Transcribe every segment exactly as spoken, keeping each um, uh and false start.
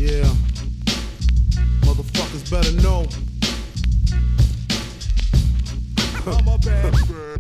Yeah. Motherfuckers better know. I'm a bad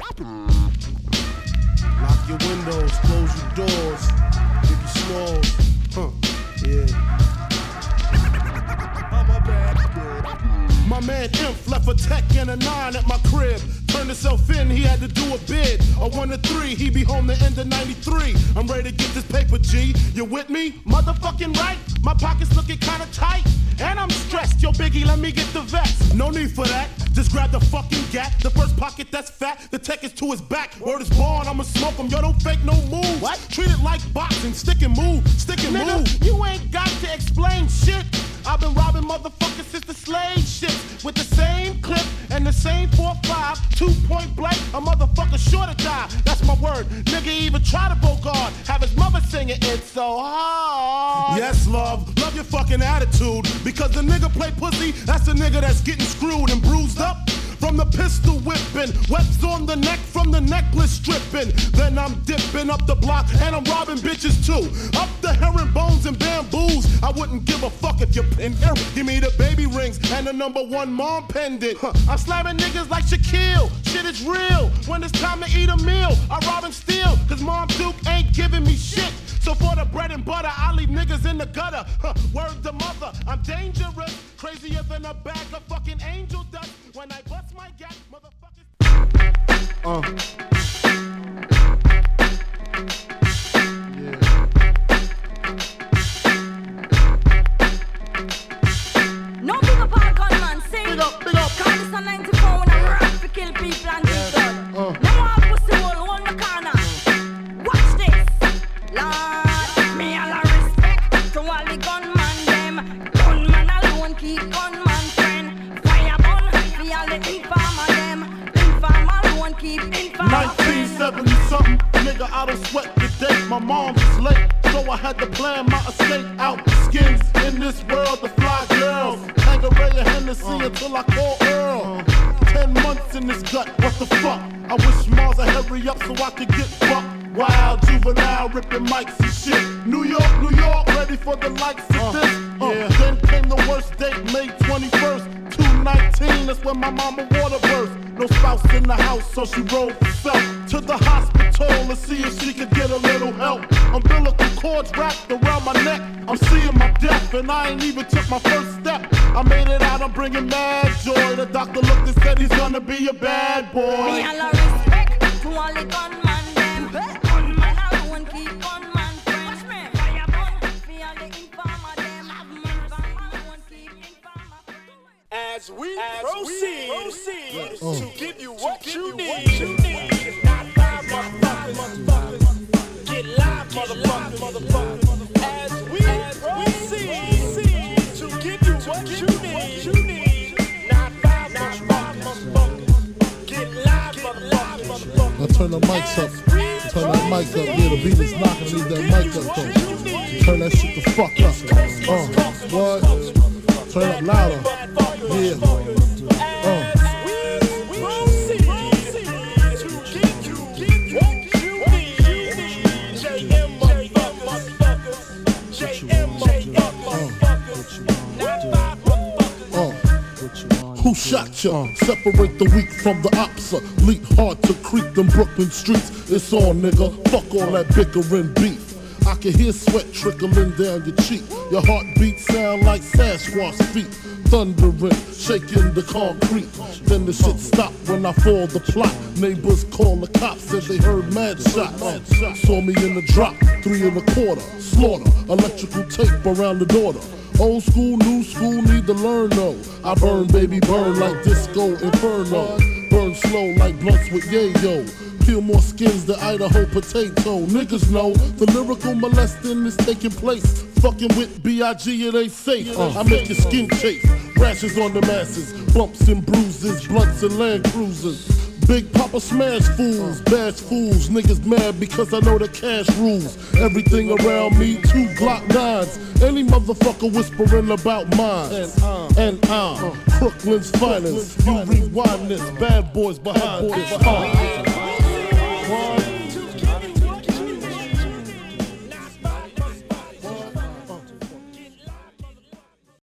Lock your windows, close your doors. Biggie Smalls. Huh. Yeah. I'm a bad girl. My man Imp left a tech and a nine at my crib. Turned himself in, he had to do a bid. A one to three, he be home the end of ninety-three. I'm ready to get this paper, G. You with me? Motherfucking right. My pockets looking kinda tight. And I'm stressed. Yo, Biggie, let me get the vest. No need for that. Just grab the fucking gap. The first pocket that's fat. The tech is to his back. Word is born, I'ma smoke him. Yo, don't fake no move. What? Treat it like boxing. Stick and move. Stick and Nigga, move. You ain't got to explain shit. I've been robbing motherfuckers since the slave shit. With the same clip and the same four five. Two point blank. A motherfucker sure to die. That's my word. Nigga even try to bogart. Have his mother singing It's So Hard. Yes, love. Love your fucking attitude. Because the nigga play pussy, that's the nigga that's getting screwed and bruised up from the pistol whipping, webs on the neck from the necklace stripping. Then I'm dipping up the block and I'm robbing bitches too. Up the herringbones and bamboos. I wouldn't give a fuck if you're in here. Give me the baby rings and the number one mom pendant. Huh. I'm slamming niggas like Shaquille. Shit is real. When it's time to eat a meal, I rob and steal. Cause Mom Duke ain't giving me shit. So for the bread and butter, I leave niggas in the gutter. Huh. Word to mother, I'm dangerous. Crazier than a bag of fucking angel dust. When I bust my gap, motherfuckers. Uh. Yeah. No big up our gunman, sing. Big up, big up. Call this a ninety-four when I rap to kill people and do blood. Uh. Now I pussy hole on the corner. Watch this. Lord, me all a respect to all the gunman them. Gunman alone keep gunman friend. Fire bun, for all the informer them. Informer alone keep informer nineteen seventy something, nigga, I don't sweat the day. My mom was late, so I had to plan my escape out. Skins in this world, the fly girls. Tangeray and Hennessy uh. until I call Earl. Uh. Ten months in this gut, what the fuck? I wish Mars would hurry up so I could get fucked. Wild juvenile ripping mics and shit. New York, New York, ready for the likes of uh, this. Uh, yeah. Then came the worst date, May twenty-first, two nineteen. That's when my mama water burst. No spouse in the house, so she rolled herself to the hospital to see if she could get a little help. Umbilical cords wrapped around my neck. I'm seeing my death, and I ain't even took my first step. I made it out, I'm bringing mad joy. The doctor looked and said he's gonna be a bad boy. Me all a respect to all the gunman them. Gunman alone keep gunman friends. Fire bun, for all the informer them. Informer alone keep informer friends. As we As proceed, we proceed uh. to give you what you, you need, what you need. Not five motherfuckers, get live, motherfuckers, motherfuckers. As we As proceed to give you what you need, you need. Not five motherfuckers, get live, motherfuckers. Now turn the mics up. Turn that mic up. Yeah, the beat is knocking. Leave that mic up though. Turn that shit the fuck up. Uh, what? Turn up louder. Yeah. Uh. Who shot ya? Uh. Separate the weak from the opsa. Leap hard to creep them Brooklyn streets. It's on, nigga. Fuck all that bickering beef. I can hear sweat trickling down your cheek. Your heartbeat sound like Sasquatch feet. Thundering, shaking the concrete. Then the shit stopped when I fall the plot. Neighbors call the cops, said they heard mad shots. Saw me in the drop, three and a quarter. Slaughter, electrical tape around the daughter. Old school, new school, need to learn though. I burn, baby, burn like disco inferno. Burn slow like blunts with yayo. Peel more skins than Idaho potato. Niggas know the lyrical molesting is taking place. Fucking with B I G it ain't safe. Uh, I make your skin chafe. Rashes on the masses. Bumps and bruises. Blunts and Land Cruisers. Big Papa smash fools, bash fools. Niggas mad because I know the cash rules. Everything around me, two Glock nines. Any motherfucker whispering about mine. And I'm, and I'm Brooklyn's finest. You rewind this, bad boys behind this.